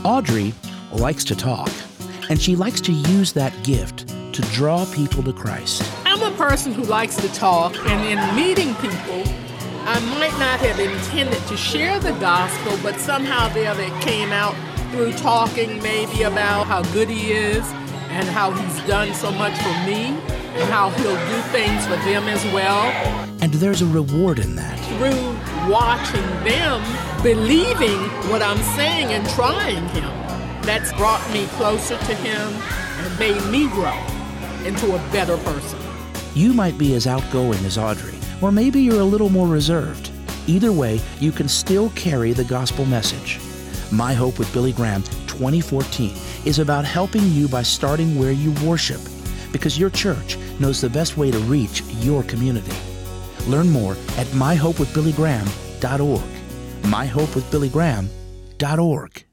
Audrey likes to talk, and she likes to use that gift to draw people to Christ. I'm a person who likes to talk, and in meeting people, I might not have intended to share the gospel, but somehow there it came out through talking maybe about how good he is and how he's done so much for me and how he'll do things for them as well. And there's a reward in that. Through watching them, believing what I'm saying and trying him, that's brought me closer to him and made me grow into a better person. You might be as outgoing as Audrey, or maybe you're a little more reserved. Either way, you can still carry the gospel message. My Hope with Billy Graham 2014 is about helping you by starting where you worship, because your church knows the best way to reach your community. Learn more at myhopewithbillygraham.org. myhopewithbillygraham.org.